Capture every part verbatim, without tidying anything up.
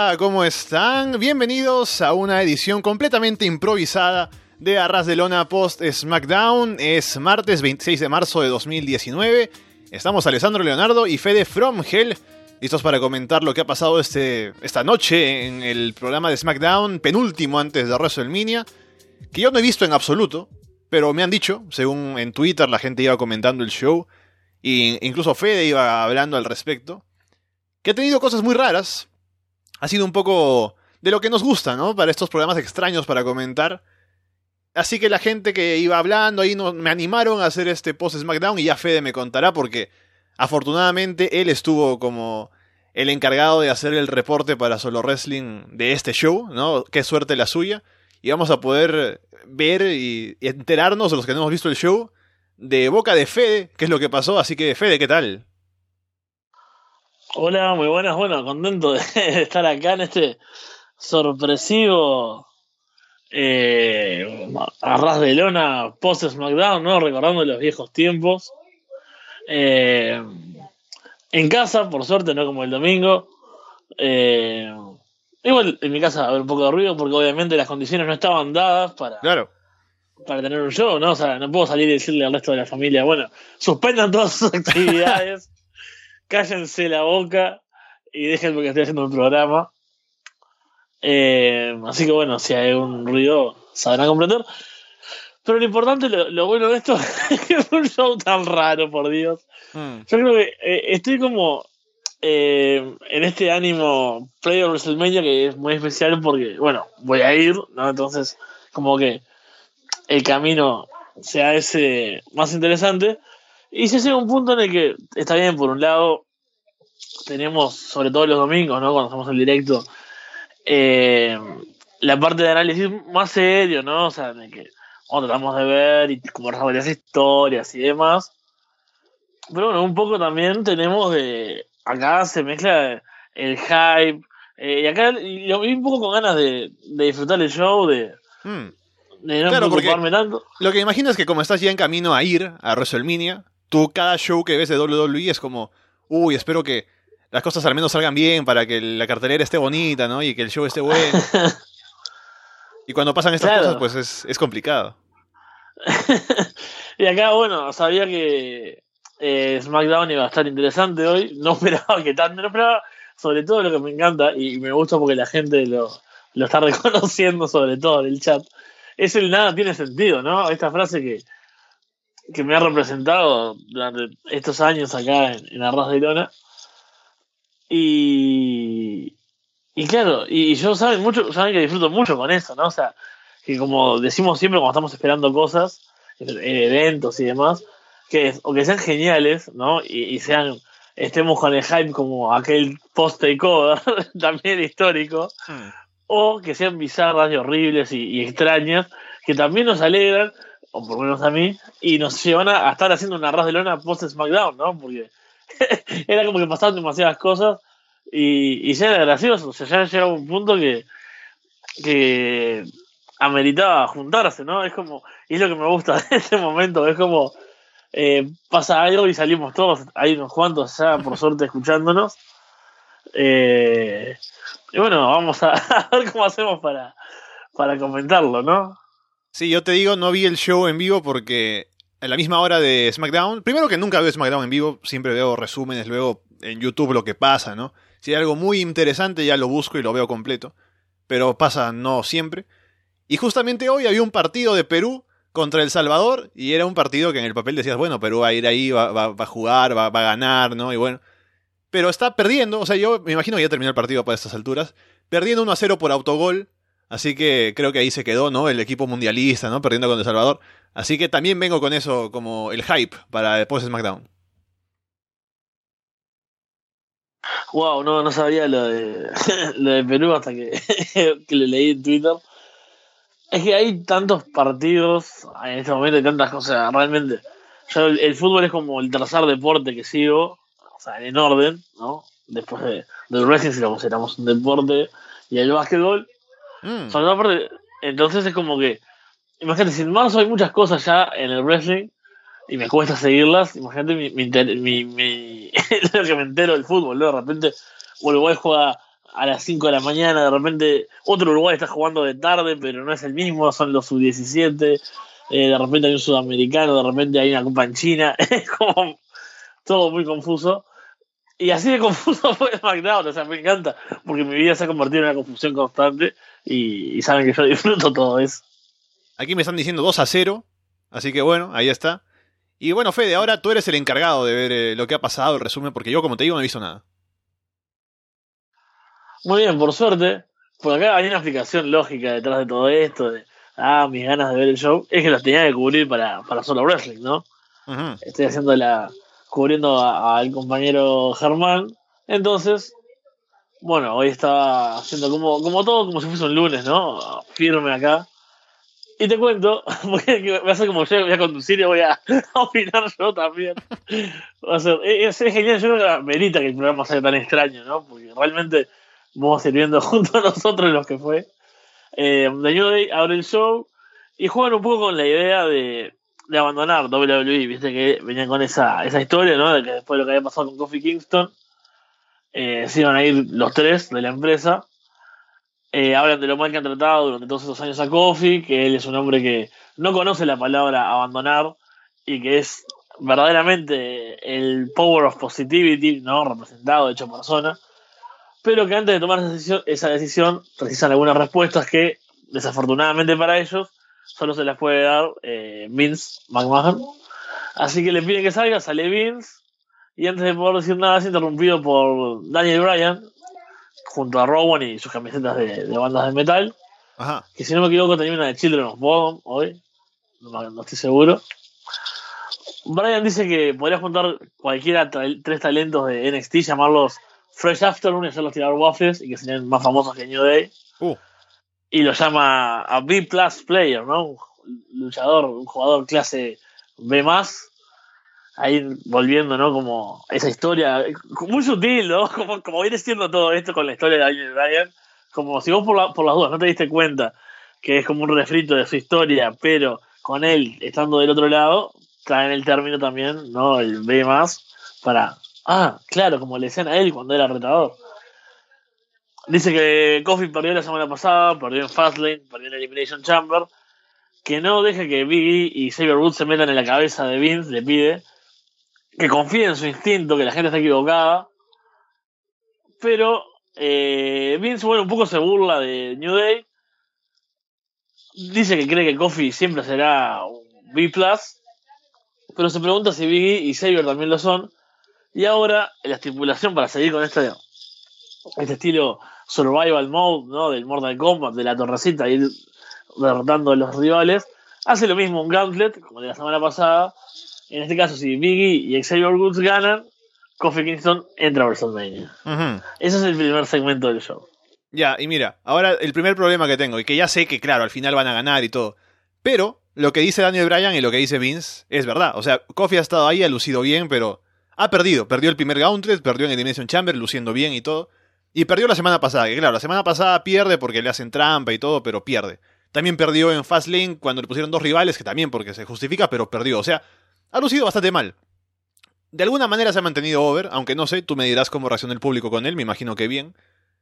Hola, ¿cómo están? Bienvenidos a una edición completamente improvisada de Arras de Lona Post SmackDown. Es martes veintiséis de marzo de dos mil diecinueve. Estamos Alessandro Leonardo y Fede From Hell, listos para comentar lo que ha pasado este, esta noche en el programa de SmackDown, penúltimo antes de WrestleMania, que yo no he visto en absoluto, pero me han dicho, según en Twitter la gente iba comentando el show, e incluso Fede iba hablando al respecto, que ha tenido cosas muy raras. Ha sido un poco de lo que nos gusta, ¿no? Para estos programas extraños para comentar. Así que la gente que iba hablando ahí no, me animaron a hacer este post SmackDown y ya Fede me contará porque afortunadamente él estuvo como el encargado de hacer el reporte para Solo Wrestling de este show, ¿no? Qué suerte la suya. Y vamos a poder ver y enterarnos de los que no hemos visto el show de boca de Fede qué es lo que pasó. Así que Fede, ¿qué tal? Hola, muy buenas, bueno, contento de estar acá en este sorpresivo eh, Arras de Lona post SmackDown, ¿no? Recordando los viejos tiempos. Eh, en casa, por suerte, no como el domingo. Eh, igual en mi casa va a haber un poco de ruido porque obviamente las condiciones no estaban dadas para, Claro. para tener un show, ¿no? O sea, no puedo salir y decirle al resto de la familia, bueno, suspendan todas sus actividades. Cállense la boca y dejen porque estoy haciendo un programa. Eh, así que bueno, si hay un ruido, sabrán comprender. Pero lo importante, lo, lo bueno de esto es que es un show tan raro, por Dios. Mm. Yo creo que eh, estoy como eh, en este ánimo previo a WrestleMania que es muy especial porque, bueno, voy a ir, ¿no? Entonces, como que el camino sea ese más interesante. Y se llega a un punto en el que está bien, por un lado, tenemos, sobre todo los domingos, ¿no? Cuando hacemos el directo, eh, la parte de análisis más serio, ¿no? O sea, de que bueno, tratamos de ver y conversar varias historias y demás. Pero bueno, un poco también tenemos de. Acá se mezcla el hype. Eh, y acá y lo vi un poco con ganas de, de disfrutar el show, de. Mm. de no claro, preocuparme tanto. Lo que imagino es que como estás ya en camino a ir a WrestleMania, tú cada show que ves de doble u doble u E es como, uy, espero que las cosas al menos salgan bien para que la cartelera esté bonita, ¿no? Y que el show esté bueno. Y cuando pasan estas claro. cosas, pues es, es complicado. Y acá, bueno, sabía que eh, SmackDown iba a estar interesante hoy. No esperaba que tanto, no esperaba, sobre todo lo que me encanta, y me gusta porque la gente lo, lo está reconociendo, sobre todo en el chat, es el nada tiene sentido, ¿no? Esta frase que que me ha representado durante estos años acá en, en Arras de Lona. Y, y claro, y, y yo saben mucho, saben que disfruto mucho con eso, ¿no? O sea, que como decimos siempre cuando estamos esperando cosas, en eventos y demás, que o que sean geniales, ¿no? Y, y sean, estemos con el hype como aquel post takeover también histórico, hmm. o que sean bizarras y horribles y, y extrañas, que también nos alegran, o por lo menos a mí, y nos llevan a, a estar haciendo una Arras de Lona post SmackDown, ¿no? Porque era como que pasaban demasiadas cosas y, y ya era gracioso, o sea, ya llegaba un punto que, que ameritaba juntarse, ¿no? Es como, y es lo que me gusta de este momento, es como eh, pasa algo y salimos todos, hay unos cuantos ya por suerte escuchándonos. Eh, y bueno, vamos a, a ver cómo hacemos para, para comentarlo, ¿no? Sí, yo te digo, no vi el show en vivo porque a la misma hora de SmackDown, primero que nunca veo SmackDown en vivo, siempre veo resúmenes, luego en YouTube lo que pasa, ¿no? Si hay algo muy interesante ya lo busco y lo veo completo, pero pasa no siempre. Y justamente hoy había un partido de Perú contra El Salvador y era un partido que en el papel decías, bueno, Perú va a ir ahí, va, va, va a jugar, va, va a ganar, ¿no? Y bueno, pero está perdiendo, o sea, yo me imagino que ya terminó el partido para estas alturas, perdiendo uno a cero por autogol. Así que creo que ahí se quedó, ¿no? El equipo mundialista, ¿no? Perdiendo con El Salvador. Así que también vengo con eso como el hype para después de SmackDown. Wow, no, no sabía lo de, lo de Perú hasta que, que lo leí en Twitter. Es que hay tantos partidos en este momento y tantas cosas. Realmente, yo, el, el fútbol es como el tercer deporte que sigo, o sea, en orden, ¿no? Después de, del wrestling, si lo consideramos un deporte, y el básquetbol. Mm. Sobre todo aparte, entonces es como que imagínate, si en marzo hay muchas cosas ya en el wrestling y me cuesta seguirlas, imagínate mi, mi, mi, mi lo que me entero del fútbol, ¿no? De repente Uruguay juega a las cinco de la mañana, de repente otro Uruguay está jugando de tarde, pero no es el mismo, son los sub diecisiete, eh, de repente hay un sudamericano, de repente hay una copa en China, es como todo muy confuso. Y así de confuso fue SmackDown, o sea, me encanta, porque mi vida se ha convertido en una confusión constante y, y saben que yo disfruto todo eso. Aquí me están diciendo dos a cero, así que bueno, ahí está. Y bueno, Fede, ahora tú eres el encargado de ver eh, lo que ha pasado, el resumen, porque yo, como te digo, no he visto nada. Muy bien, por suerte, por acá hay una explicación lógica detrás de todo esto, de, ah, mis ganas de ver el show, es que los tenía que cubrir para, para Solo Wrestling, ¿no? Uh-huh. Estoy haciendo la, cubriendo al compañero Germán, entonces, bueno, hoy estaba haciendo como, como todo, como si fuese un lunes, ¿no? Firme acá. Y te cuento, porque va a ser como yo voy a conducir y voy a, a opinar yo también. Va a ser, es, es genial, yo creo que merita que el programa sea tan extraño, ¿no? Porque realmente vamos sirviendo junto a nosotros los que fue. Eh, The New Day abre el show y juegan un poco con la idea de, de abandonar W W E, viste que venían con esa, esa historia, ¿no? De que después de lo que había pasado con Kofi Kingston, eh, se iban a ir los tres de la empresa. Eh, hablan de lo mal que han tratado durante todos esos años a Kofi, que él es un hombre que no conoce la palabra abandonar y que es verdaderamente el power of positivity, ¿no? Representado, hecho persona, pero que antes de tomar esa decisión, esa decisión precisan algunas respuestas que, desafortunadamente para ellos, solo se las puede dar eh, Vince McMahon. Así que le piden que salga, sale Vince, y antes de poder decir nada es interrumpido por Daniel Bryan, junto a Rowan y sus camisetas de, de bandas de metal. Ajá. Que si no me equivoco tenía una de Children of Bodom hoy, no, no estoy seguro. Bryan dice que podría juntar cualquiera tra- tres talentos de N X T, llamarlos Fresh Afternoon y hacerlos tirar waffles y que serían más famosos que New Day. Uh. Y lo llama a B plus player, ¿no? Un luchador, un jugador clase B más. Ahí volviendo, ¿no? Como esa historia, muy sutil, ¿no? Como, como viene siendo todo esto con la historia de Daniel Bryan. Como si vos por, la, por las dudas no te diste cuenta que es como un refrito de su historia, pero con él estando del otro lado, traen el término también, ¿no? El B más, para. Ah, claro, como le decían a él cuando era retador. Dice que Kofi perdió la semana pasada, perdió en Fastlane, perdió en Elimination Chamber. Que no deje que Big E y Xavier Woods se metan en la cabeza de Vince, le pide. Que confíe en su instinto, que la gente está equivocada. Pero eh, Vince, bueno, un poco se burla de New Day. Dice que cree que Kofi siempre será un B plus, pero se pregunta si Big E y Xavier también lo son. Y ahora, la estipulación para seguir con este, este estilo survival mode, ¿no? Del Mortal Kombat, de la torrecita, ir derrotando a los rivales, hace lo mismo un gauntlet, como de la semana pasada. En este caso, si Big E y Xavier Woods ganan, Kofi Kingston entra a WrestleMania. Uh-huh. Ese es el primer segmento del show. Ya, y mira, ahora el primer problema que tengo, y que ya sé que, claro, al final van a ganar y todo, pero lo que dice Daniel Bryan y lo que dice Vince es verdad. O sea, Kofi ha estado ahí, ha lucido bien, pero ha perdido. Perdió el primer Gauntlet, perdió en Elimination Chamber, luciendo bien y todo. Y perdió la semana pasada, que claro, la semana pasada pierde porque le hacen trampa y todo, pero pierde. También perdió en Fastlane cuando le pusieron dos rivales, que también porque se justifica, pero perdió. O sea, ha lucido bastante mal. De alguna manera se ha mantenido over, aunque no sé, tú me dirás cómo reacciona el público con él, me imagino que bien.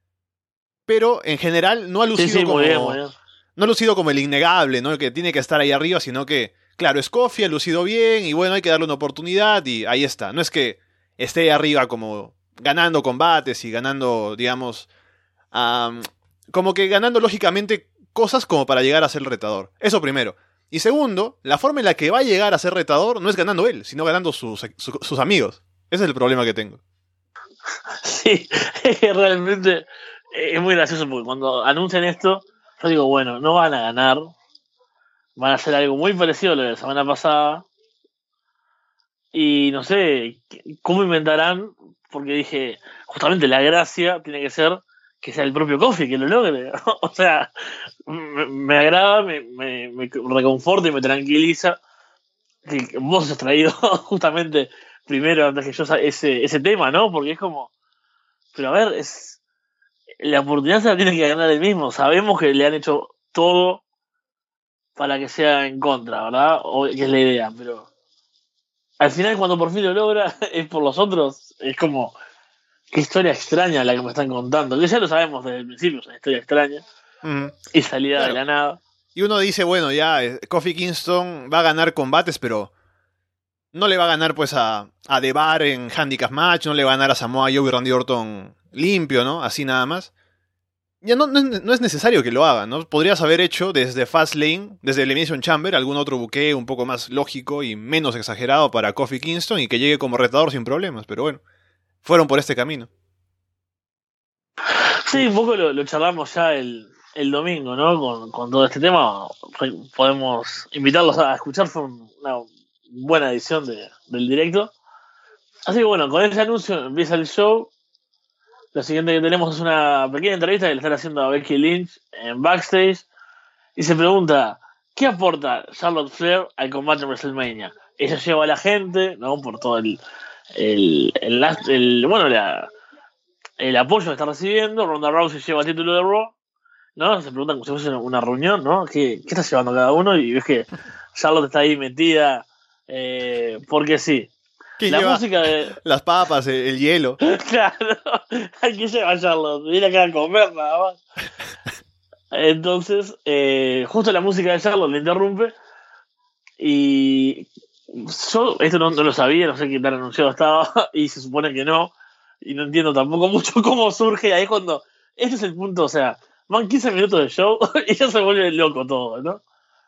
Pero en general no ha lucido Sí, sí, como... muy bien, muy bien. No ha lucido como el innegable, ¿no? El que tiene que estar ahí arriba, sino que, claro, es Kofi, ha lucido bien, y bueno, hay que darle una oportunidad, y ahí está. No es que esté arriba como ganando combates y ganando, digamos, um, como que ganando lógicamente cosas como para llegar a ser retador. Eso primero. Y segundo, la forma en la que va a llegar a ser retador no es ganando él, sino ganando sus, sus, sus amigos. Ese es el problema que tengo. Sí, es que realmente es muy gracioso porque cuando anuncian esto, yo digo, bueno, no van a ganar, van a hacer algo muy parecido a lo de la semana pasada. Y no sé cómo inventarán, porque dije, justamente la gracia tiene que ser que sea el propio Kofi que lo logre. O sea, me, me agrada, me, me, me reconforta y me tranquiliza que vos has traído justamente primero antes que yo ese, ese tema, ¿no? Porque es como, pero a ver, es la oportunidad se la tiene que ganar él mismo. Sabemos que le han hecho todo para que sea en contra, ¿verdad? O que es la idea, pero al final cuando por fin lo logra es por los otros. Es como, qué historia extraña la que me están contando. Que ya lo sabemos desde el principio, es una historia extraña. Mm, Y salida claro. de la nada. Y uno dice, bueno, ya, eh, Kofi Kingston va a ganar combates, pero no le va a ganar pues a, a The Bar en Handicap Match, no le va a ganar a Samoa Joe y Randy Orton limpio, ¿no? Así nada más. Ya no, no, es- no es necesario que lo haga, ¿no? Podrías haber hecho desde Fastlane, desde Elimination Chamber, algún otro buque un poco más lógico y menos exagerado para Kofi Kingston y que llegue como retador sin problemas, pero bueno, fueron por este camino. Sí, un poco lo, lo charlamos ya el, el domingo, ¿no? Con, con todo este tema. Re- Podemos invitarlos a escuchar, fue un- una buena edición de, del directo. Así que bueno, con ese anuncio empieza el show. Lo siguiente que tenemos es una pequeña entrevista que le están haciendo a Becky Lynch en backstage. Y se pregunta, ¿qué aporta Charlotte Flair al combate en WrestleMania? Ella lleva a la gente, ¿no? Por todo el, el, el, last- el- bueno, la, el apoyo que está recibiendo. Ronda Rousey lleva el título de Raw, ¿no? Se preguntan como si fuese una una reunión, ¿no? ¿Qué, qué está llevando cada uno? Y ves que Charlotte está ahí metida, eh, porque sí. ¿Quién La lleva música de... las papas, el, el hielo? Claro, hay que llevar a Charlotte, viene acá a comer nada más. Entonces, eh, justo la música de Charlotte le interrumpe y yo esto no, no lo sabía, no sé qué tan anunciado estaba y se supone que no, y no entiendo tampoco mucho cómo surge, ahí es cuando, este es el punto, o sea, van quince minutos de show y ya se vuelve loco todo, ¿no?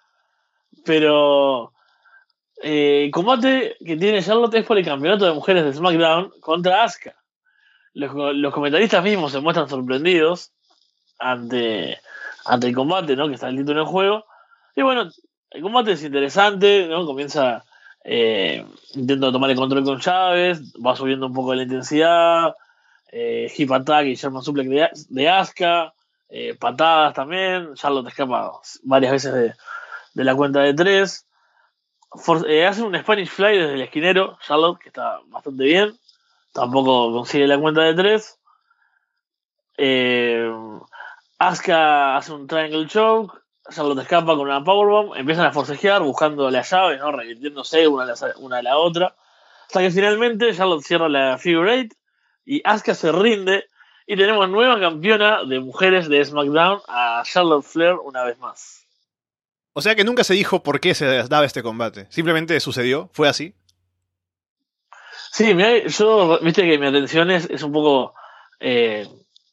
Pero eh, el combate que tiene Charlotte es por el campeonato de mujeres de SmackDown contra Asuka. Los, los comentaristas mismos se muestran sorprendidos ante, ante el combate, ¿no? Que está el título en juego. Y bueno, el combate es interesante, ¿no? Comienza eh, intentando tomar el control con Chávez, va subiendo un poco la intensidad, eh, hip attack y German suplex de, de Asuka, eh, patadas también, Charlotte escapa varias veces de, de la cuenta de tres. For, eh, hace un Spanish Fly desde el esquinero, Charlotte, que está bastante bien, tampoco consigue la cuenta de tres. Eh, Asuka hace un triangle choke, Charlotte escapa con una powerbomb, empiezan a forcejear buscando la llave, ¿no? Revirtiéndose una a la, una a la otra, hasta que finalmente Charlotte cierra la figure eight y Asuka se rinde y tenemos nueva campeona de mujeres de SmackDown a Charlotte Flair una vez más. O sea que nunca se dijo por qué se daba este combate. Simplemente sucedió, fue así. Sí, mirá, yo, viste que mi atención es, es un poco eh,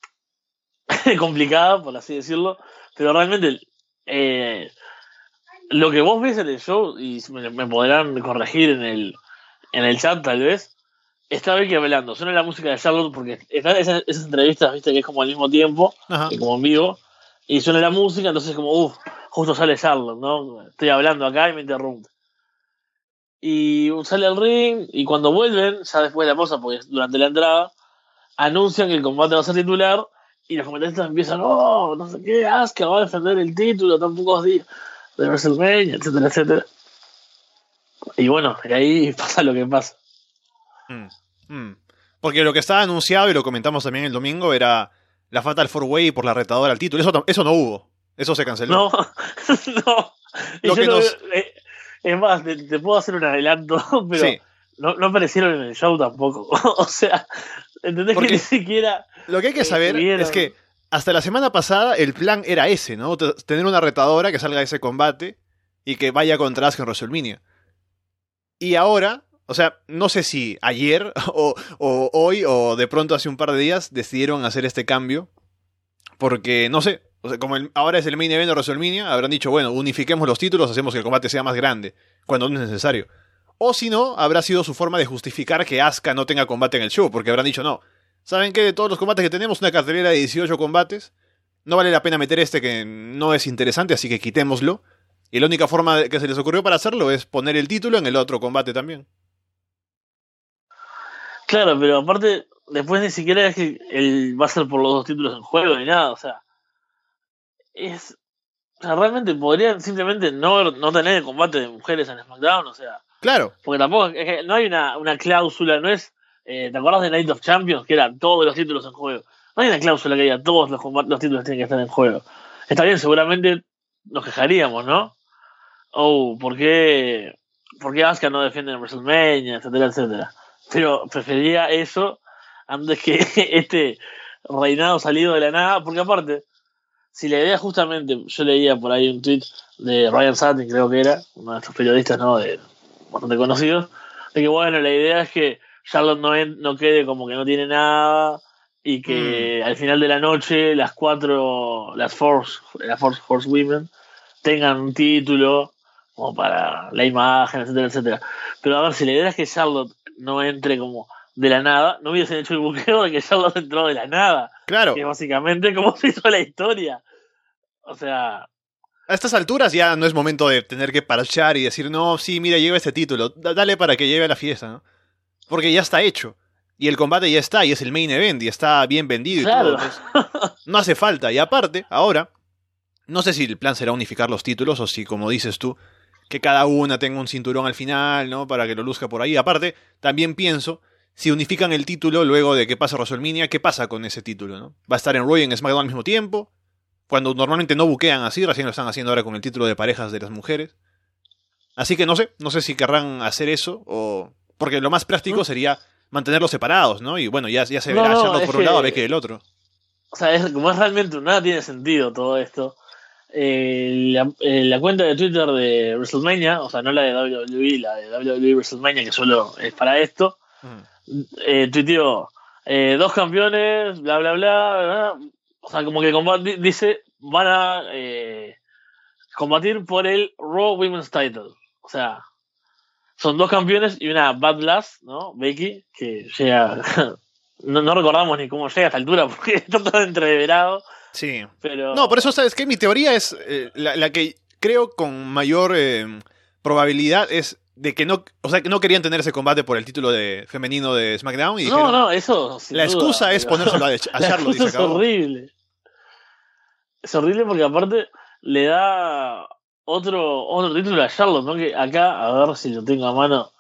complicada, por así decirlo, pero realmente eh, lo que vos ves en el show, y me, me podrán corregir en el, en el chat tal vez, está Becky hablando, suena la música de Charlotte porque están esas, esas entrevistas, viste, que es como al mismo tiempo, Ajá. eh, como en vivo, y suena la música, entonces como, uff, justo sale Charlotte, ¿no? Estoy hablando acá y me interrumpe. Y sale al ring, y cuando vuelven, ya después de la pausa, porque durante la entrada, anuncian que el combate va a ser titular, y los comentaristas empiezan, oh, no sé qué, Asuka va a defender el título tan pocos días de WrestleMania, etcétera, etcétera. Y bueno, y ahí pasa lo que pasa. Mm, mm. Porque lo que estaba anunciado, y lo comentamos también el domingo, era la Fatal Four Way por la retadora al título. Eso, tam- eso no hubo. Eso se canceló. No, no. Y Lo yo que lo nos- veo- eh, es más, te, te puedo hacer un adelanto, pero Sí. no, no aparecieron en el show tampoco. O sea, ¿entendés Porque que ni siquiera Lo que hay que eh, saber vieron? es que hasta la semana pasada el plan era ese, ¿no? T- Tener una retadora que salga de ese combate y que vaya contra Asuka en WrestleMania. Y ahora, o sea, no sé si ayer o, o hoy o de pronto hace un par de días decidieron hacer este cambio. Porque, no sé, o sea, como el- ahora es el main event de WrestleMania, habrán dicho, bueno, unifiquemos los títulos, hacemos que el combate sea más grande, cuando no es necesario. O si no, habrá sido su forma de justificar que Asuka no tenga combate en el show, porque habrán dicho, no, ¿saben qué? De todos los combates que tenemos, una cartelera de dieciocho combates, no vale la pena meter este que no es interesante, así que quitémoslo. Y la única forma de- que se les ocurrió para hacerlo es poner el título en el otro combate también. Claro, pero aparte, después ni siquiera es que el, va a ser por los dos títulos en juego ni nada, o sea, es, o sea, realmente podrían simplemente no, no tener el combate de mujeres en SmackDown, o sea, Claro, porque tampoco, es que no hay una, una cláusula, no es, eh, ¿te acordás de Night of Champions? Que eran todos los títulos en juego. No hay una cláusula que diga todos los, combat- los títulos tienen que estar en juego. Está bien, seguramente nos quejaríamos, ¿no? Oh, ¿por qué, ¿por qué Asuka no defiende en WrestleMania, etcétera, etcétera? Pero preferiría eso antes que este reinado salido de la nada, porque aparte, si la idea justamente, yo leía por ahí un tweet de Ryan Satin, creo que era, uno de estos periodistas, ¿no? De, bastante conocidos, de que bueno, la idea es que Charlotte no, en, no quede como que no tiene nada y que mm. al final de la noche las cuatro, las Force, las Force Horsewomen tengan un título como para la imagen, etcétera, etcétera. Pero a ver, si la idea es que Charlotte no entre como de la nada, no hubiesen hecho el buqueo de que Charlotte entró de la nada. Claro. Que básicamente como se hizo la historia. O sea... A estas alturas ya no es momento de tener que parchar y decir, no, sí, mira, lleva este título, D- dale para que lleve a la fiesta, ¿no? Porque ya está hecho. Y el combate ya está, y es el main event, y está bien vendido y claro. todo. Entonces, no hace falta. Y aparte, ahora, no sé si el plan será unificar los títulos, o si, como dices tú, que cada una tenga un cinturón al final, ¿no? Para que lo luzca por ahí. Aparte, también pienso, si unifican el título luego de que pase WrestleMania, ¿qué pasa con ese título, no? ¿Va a estar en Raw y en SmackDown al mismo tiempo? Cuando normalmente no buquean así, recién lo están haciendo ahora con el título de parejas de las mujeres. Así que no sé, no sé si querrán hacer eso, o... Porque lo más práctico sería mantenerlos separados, ¿no? Y bueno, ya, ya se verá, no, no, Charlotte por un que, lado, a Becky del otro. O sea, es, como es realmente, nada tiene sentido todo esto. Eh, la, eh, la cuenta de Twitter de WrestleMania, o sea, no la de W W E, la de W W E WrestleMania, que solo es para esto, mm. eh, tuiteó, eh, dos campeones, bla, bla, bla, bla. O sea, como que combate, dice, van a eh, combatir por el Raw Women's Title. O sea, son dos campeones y una Badass, ¿no? Becky, que llega... no, no recordamos ni cómo llega a esta altura porque está todo entreverado. Sí. Pero... No, por eso, ¿sabes qué? Mi teoría es eh, la, la que creo con mayor eh, probabilidad es de que no, o sea, que no querían tener ese combate por el título de femenino de SmackDown y no, dijeron, no, eso sin la duda, excusa es pero... ponérselo a, a Charlotte. La excusa y se es acabó. horrible. Es horrible porque aparte le da otro otro título a Charlotte, ¿no? Que acá, a ver si lo tengo a mano,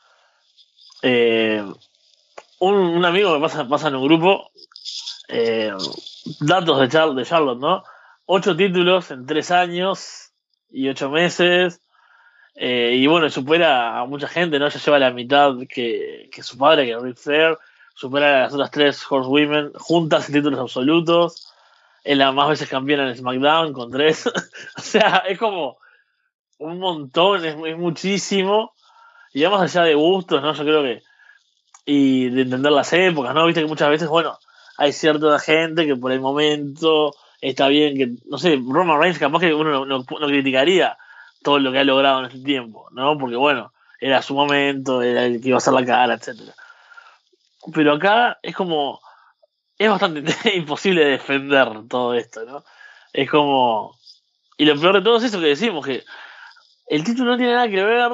eh, un, un amigo que pasa, pasa en un grupo, eh, datos de, Char- de Charlotte, ¿no? Ocho títulos en tres años y ocho meses. Eh, y bueno, supera a mucha gente, ¿no? Ya lleva la mitad que, que su padre, que es Ric Flair. Supera a las otras tres Horsewomen juntas en títulos absolutos. Es la más veces campeona en SmackDown con tres. O sea, es como un montón, es, es muchísimo. Y ya más allá de gustos, ¿no? Yo creo que... Y de entender las épocas, ¿no? Viste que muchas veces, bueno, hay cierta gente que por el momento está bien que... No sé, Roman Reigns capaz que uno no, no, no criticaría todo lo que ha logrado en este tiempo, ¿no? Porque bueno, era su momento, era el que iba a hacer la cara, etcétera. Pero acá es como... Es bastante imposible defender todo esto, ¿no? Es como... Y lo peor de todo es eso que decimos, que el título no tiene nada que ver...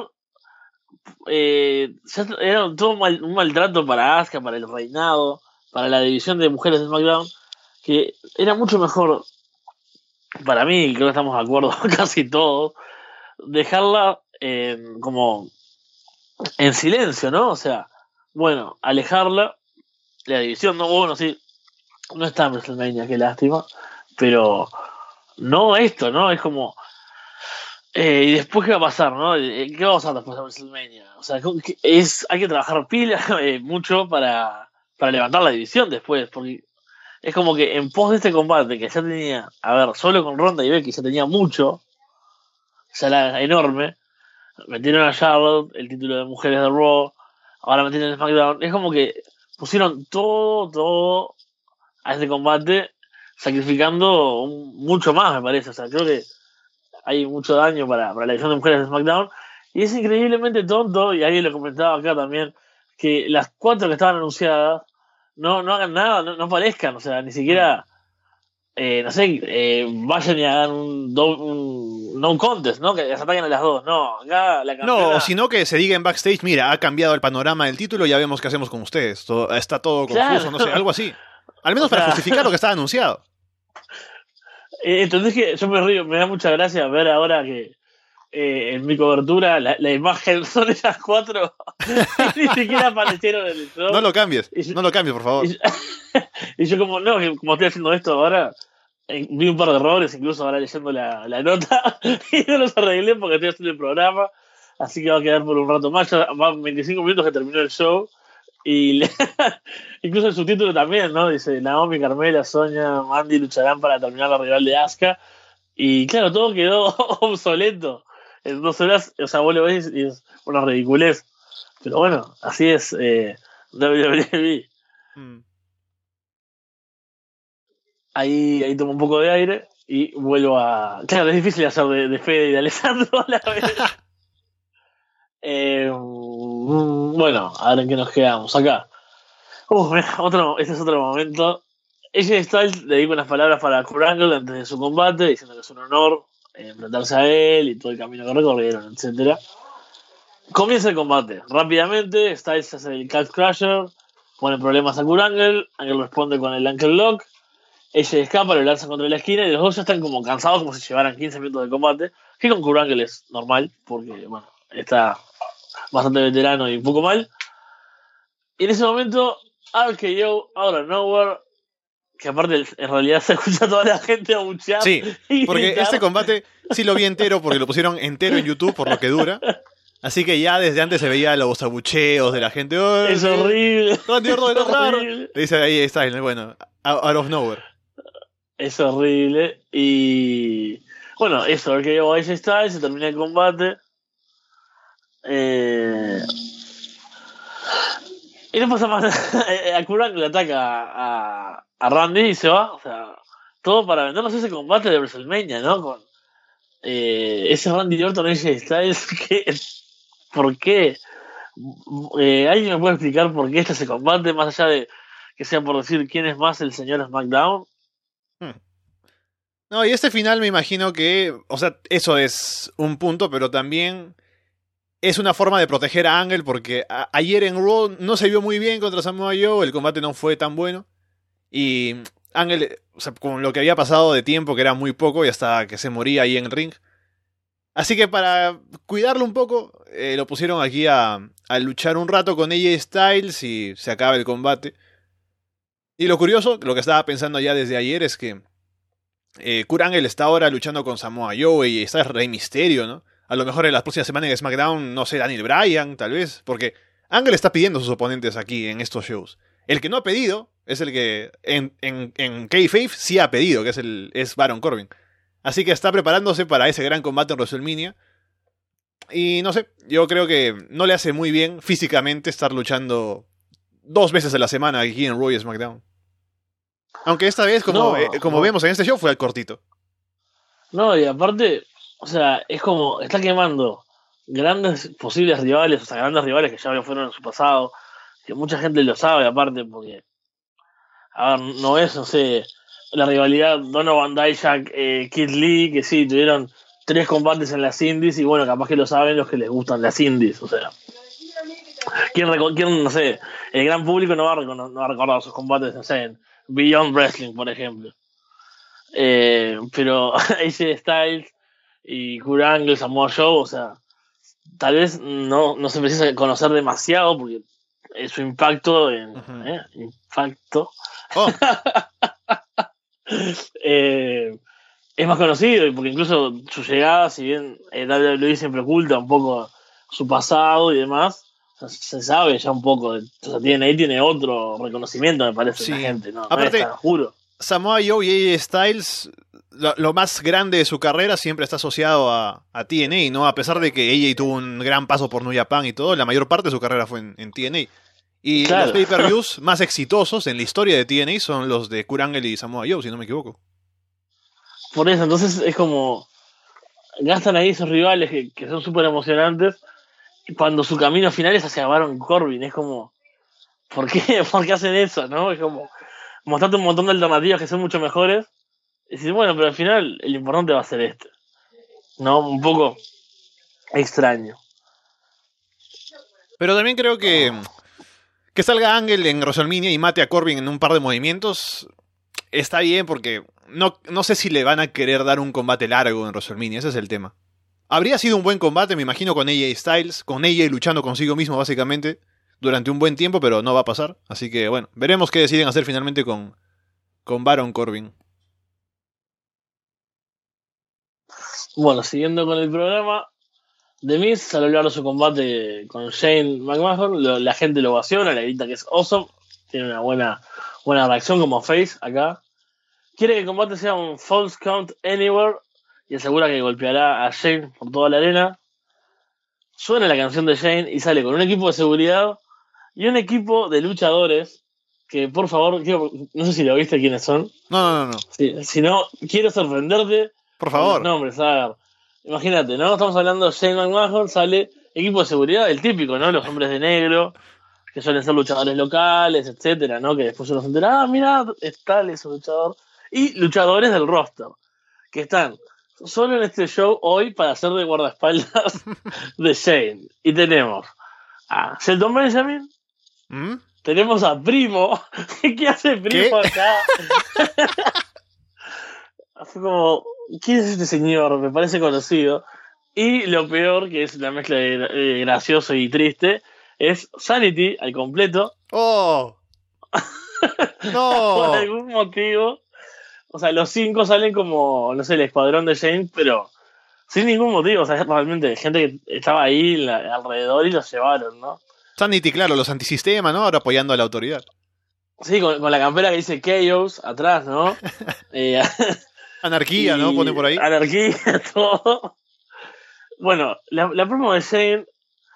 Eh, ya era todo un, mal, un maltrato para Asuka, para el reinado, para la división de mujeres de SmackDown, que era mucho mejor, para mí, creo que estamos de acuerdo casi todos, dejarla eh, como en silencio, ¿no? O sea, bueno, alejarla, la división, no, bueno, sí, no está en WrestleMania, qué lástima, pero no esto, ¿no? Es como... Eh, y después, ¿qué va a pasar, no? ¿Qué va a pasar después de WrestleMania? O sea, es, hay que trabajar pila eh, mucho para, para levantar la división después, porque es como que en pos de este combate que ya tenía, a ver, solo con Ronda y Becky ya tenía mucho, ya era enorme, metieron a Charlotte, el título de mujeres de Raw, ahora metieron en SmackDown, es como que pusieron todo, todo a este combate, sacrificando un, mucho más, me parece, o sea, creo que hay mucho daño para, para la edición de mujeres de SmackDown. Y es increíblemente tonto, y alguien lo comentaba acá también, que las cuatro que estaban anunciadas no, no hagan nada, no, no aparezcan, o sea, ni siquiera, eh, no sé, eh, vayan y hagan un, do, un no contest, ¿no? Que las ataquen a las dos. No, acá la campeona... No, sino que se diga en backstage, mira, ha cambiado el panorama del título, ya vemos qué hacemos con ustedes. Todo, está todo confuso, claro. No sé, algo así. Al menos o sea, para justificar lo que estaba anunciado. Entonces que yo me río, me da mucha gracia ver ahora que eh, en mi cobertura la, la imagen son esas cuatro y ni siquiera aparecieron en el show. No lo cambies, yo, no lo cambies, por favor. Y yo, y yo como, no, como estoy haciendo esto ahora, eh, vi un par de errores, incluso ahora leyendo la, la nota, y no los arreglé porque estoy haciendo el programa, así que va a quedar por un rato más, ya van veinticinco minutos que terminó el show, Y le- incluso el subtítulo también, ¿no? Dice, Naomi, Carmela, Sonia, Mandy lucharán para terminar la rival de Asuka. Y claro, todo quedó obsoleto. En dos horas, o sea, vos lo ves y es una ridiculez. Pero bueno, así es eh, W W E. Mm. Ahí, ahí tomo un poco de aire y vuelvo a... Claro, es difícil hacer de, de Fede y de Alessandro a la vez. Eh, mm, bueno, a ver en qué nos quedamos. Acá. Uf, mira, otro, este es otro momento. A J Styles le dijo unas palabras para Kurt Angle antes de su combate, diciendo que es un honor eh, enfrentarse a él y todo el camino que recorrieron, etcétera. Comienza el combate. Rápidamente, Styles hace el Cat Crusher, pone problemas a Kurt Angle, Angle responde con el Ankle Lock, ella escapa, lo lanza contra la esquina y los dos ya están como cansados, como si llevaran quince minutos de combate, que con Kurt Angle es normal, porque bueno, está bastante veterano y un poco mal. Y en ese momento, R K O, out of nowhere, que aparte en realidad se escucha a toda la gente a buchear. Sí, y porque gritar. este combate sí lo vi entero porque lo pusieron entero en YouTube por lo que dura. Así que ya desde antes se veía los abucheos de la gente. ¡Oh, Es sí! horrible. Randy Orton, Es ganar. horrible. Le dice ahí Styles, bueno, out of nowhere. Es horrible. Y bueno, eso, R K O a J Styles, se termina el combate. Eh... Y no pasa más nada. A Kurt Angle le ataca a, a Randy y se va. O sea, todo para vendernos ese combate de WrestleMania, ¿no? Con eh, ese Randy Orton, A J Styles. ¿Qué? ¿Por qué? Eh, ¿Alguien me puede explicar por qué este ese combate? Más allá de que sea por decir quién es más el señor SmackDown. Hmm. No, y este final me imagino que, o sea, eso es un punto, pero también es una forma de proteger a Angle porque a- ayer en Raw no se vio muy bien contra Samoa Joe, el combate no fue tan bueno y Angle, o sea, con lo que había pasado de tiempo que era muy poco y hasta que se moría ahí en el ring. Así que para cuidarlo un poco, eh, lo pusieron aquí a, a luchar un rato con A J Styles y se acaba el combate. Y lo curioso, lo que estaba pensando ya desde ayer es que eh, Kurt Angle está ahora luchando con Samoa Joe y está Rey Misterio, ¿no? A lo mejor en las próximas semanas en SmackDown, no sé, Daniel Bryan, tal vez, porque Angle está pidiendo a sus oponentes aquí en estos shows. El que no ha pedido es el que en, en, en Kayfabe sí ha pedido, que es, el, es Baron Corbin. Así que está preparándose para ese gran combate en WrestleMania. Y no sé, yo creo que no le hace muy bien físicamente estar luchando dos veces a la semana aquí en Raw y SmackDown. Aunque esta vez, como, No, eh, como no. vemos en este show, fue al cortito. No, y aparte, o sea, es como, está quemando grandes posibles rivales, o sea, grandes rivales que ya lo fueron en su pasado, que mucha gente lo sabe aparte, porque, a ver, no es, no sé, la rivalidad Donovan Dijak, eh, Kid Lee, que sí, tuvieron tres combates en las indies, y bueno, capaz que lo saben los que les gustan las indies, o sea, ¿quién, reco- quién, no sé, el gran público no va a, recono- no va a recordar sus combates, no sé, en Beyond Wrestling, por ejemplo. Eh, pero A J Styles y Kurt Angle, Samoa Joe, o sea, tal vez no, no se precisa conocer demasiado porque eh, su impacto en, Ujú. eh, impacto Oh, eh, es más conocido, y porque incluso su llegada, si bien eh, W W E siempre oculta un poco su pasado y demás, o sea, se sabe ya un poco, de- o sea, tiene, ahí tiene otro reconocimiento, me parece, sí. la gente, no, no es Aparte, tan juro. Samoa Joe y A J Styles, lo, lo más grande de su carrera siempre está asociado a, a T N A, ¿no? A pesar de que A J tuvo un gran paso por New Japan y todo, la mayor parte de su carrera fue en, en T N A. Y Claro. los pay-per-views más exitosos en la historia de T N A son los de Kurt Angle y Samoa Joe, si no me equivoco. Por eso, entonces es como gastan ahí esos rivales que, que son súper emocionantes cuando su camino final es hacia Baron Corbin. Es como, ¿por qué? ¿Por qué hacen eso? ¿No? Es como mostrarte un montón de alternativas que son mucho mejores y decir, bueno, pero al final el importante va a ser este, ¿no? Un poco extraño. Pero también creo que que salga Angle en WrestleMania y mate a Corbin en un par de movimientos está bien porque no, no sé si le van a querer dar un combate largo en WrestleMania, ese es el tema. Habría sido un buen combate, me imagino, con A J Styles, con A J luchando consigo mismo básicamente durante un buen tiempo, pero no va a pasar. Así que bueno, veremos qué deciden hacer finalmente con, con Baron Corbin. Bueno, siguiendo con el programa, The Miz salió a hablar de su combate con Shane McMahon, lo- la gente lo ovaciona, le grita que es awesome, tiene una buena, buena reacción como face acá. Quiere que el combate sea un false count anywhere y asegura que golpeará a Shane por toda la arena. Suena la canción de Shane y sale con un equipo de seguridad y un equipo de luchadores que, por favor, quiero- no sé si lo viste quiénes son. No, no, no, no. Si, si no, quiero sorprenderte Por con los favor. nombres. A ver, imagínate, ¿no? Estamos hablando de Shane McMahon, sale equipo de seguridad, el típico, ¿no? Los hombres de negro, que suelen ser luchadores locales, etcétera, ¿no? Que después uno se entera, ah, mira, es tal ese luchador. Y luchadores del roster, que están solo en este show hoy para hacer de guardaespaldas de Shane. Y tenemos a Shelton Benjamin, ¿Mm? tenemos a Primo. ¿Qué hace Primo ¿Qué? acá? Fue como, ¿quién es este señor? Me parece conocido. Y lo peor, que es la mezcla de eh, gracioso y triste, es Sanity al completo. ¡Oh! Por ¡No! algún motivo. O sea, los cinco salen como, no sé, el escuadrón de Shane, pero sin ningún motivo. O sea, es realmente gente que estaba ahí en la- alrededor y los llevaron, ¿no? Sanity, claro, los antisistemas, ¿no? Ahora apoyando a la autoridad. Sí, con, con la campera que dice Chaos atrás, ¿no? Eh, Anarquía, ¿no? y Pone por ahí. Anarquía, todo. Bueno, la, la promo de Shane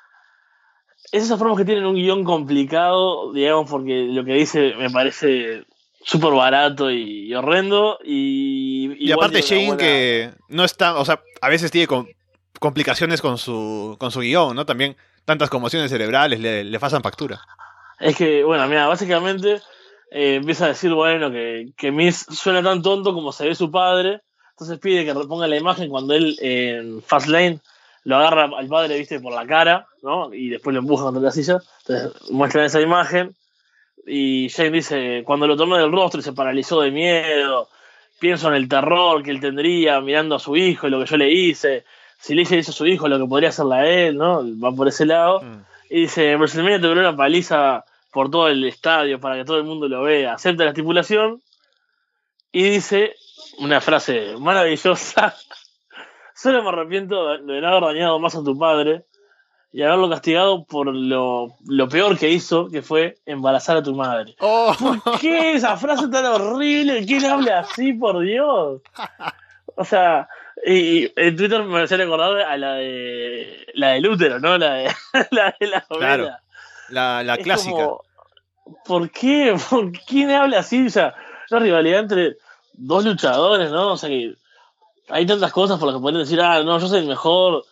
es esas promos que tienen un guión complicado, digamos, porque lo que dice me parece súper barato y, y horrendo. Y, Y igual aparte tiene una Shane buena- que no está, o sea, a veces tiene com- complicaciones con su con su guión, ¿no? También tantas conmociones cerebrales le, le pasan factura. Es que, bueno, mira, básicamente eh, empieza a decir, bueno, que, que Miz suena tan tonto como se ve su padre. Entonces pide que reponga la imagen cuando él en Fastlane lo agarra al padre, viste, por la cara, ¿no? Y después lo empuja contra la silla. Entonces muestran esa imagen. Y Shane dice, cuando lo tomé del rostro y se paralizó de miedo, pienso en el terror que él tendría mirando a su hijo y lo que yo le hice. Si le hice eso a su hijo, lo que podría hacerle a él, ¿no? Va por ese lado. Mm. Y dice, WrestleMania te duró una paliza por todo el estadio para que todo el mundo lo vea. Acepta la estipulación. Y dice una frase maravillosa. Solo me arrepiento de no haber dañado más a tu padre y haberlo castigado por lo, lo peor que hizo, que fue embarazar a tu madre. ¡Oh! ¿Por qué esa frase tan horrible? ¿Quién habla así, por Dios? O sea, y, y en Twitter me hacía recordar a la de la del útero, ¿no? La de la, de la novela. Claro, la, la Es clásica. como, ¿por qué? ¿Por quién habla así? O sea, una rivalidad entre dos luchadores, ¿no? O sea, que hay tantas cosas por las que pueden decir, ah, no, yo soy el mejor,